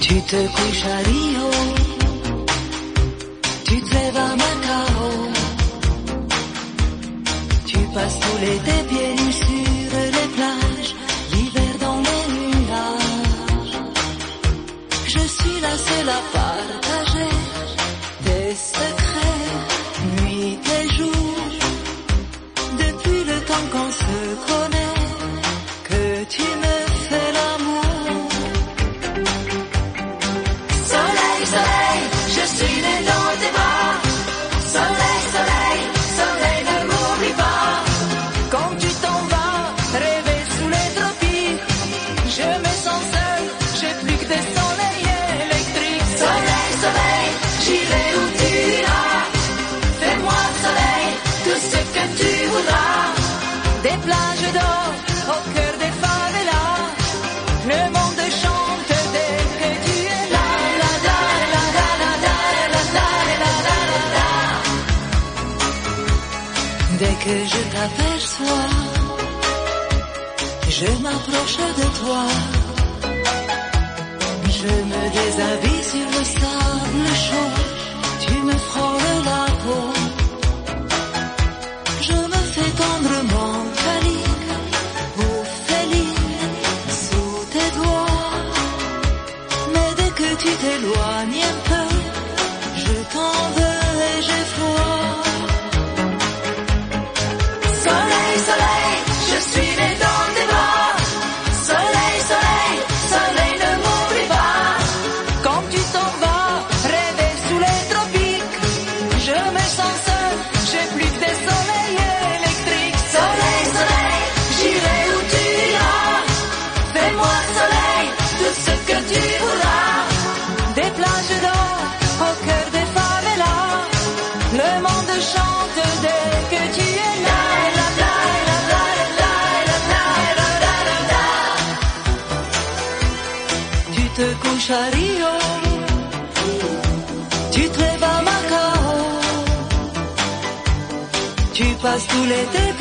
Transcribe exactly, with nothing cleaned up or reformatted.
Tu te couches à Rio, tu te lèves à Macao, tu passes tout l'été pieds nus sur les plages, l'hiver dans les nuages. Je suis la seule à partager tes secrets, nuit et jour, depuis le temps qu'on se connaît, que tu me fais l'amour. Soleil, soleil, je suis né dans tes bras. Soleil, soleil, soleil, ne m'oublie pas. Quand tu t'en vas, rêver sous les tropiques, je me sens seul, j'ai plus que des soleils électriques. Soleil, soleil, j'irai où tu iras. Fais-moi soleil, tout ce que tu voudras. Des plages d'or au cœur des favelas, le monde chante dès que tu es là. La la la la la la la la la la la. Dès que je t'aperçois, je m'approche de toi, je me déshabille sur le sable chaud, tu me frôles la peau, je me fais tendrement câline ou féline sous tes doigts, mais dès que tu t'éloignes un peu, je t'en veux et j'ai froid. Soleil, soleil, je suis né dans tes bras. Soleil, soleil, soleil, ne m'oublie pas. Quand tu t'en vas, rêver sous les tropiques, je me sens seul, j'ai plus que des soleils électriques. Soleil, soleil, j'irai où tu iras. Fais-moi soleil, tout ce que tu voudras. Des plages d'or au cœur des favelas, le monde chante dès que tu es là. Tu te couches à Rio, tu te lèves à Macao, tu passes tout l'été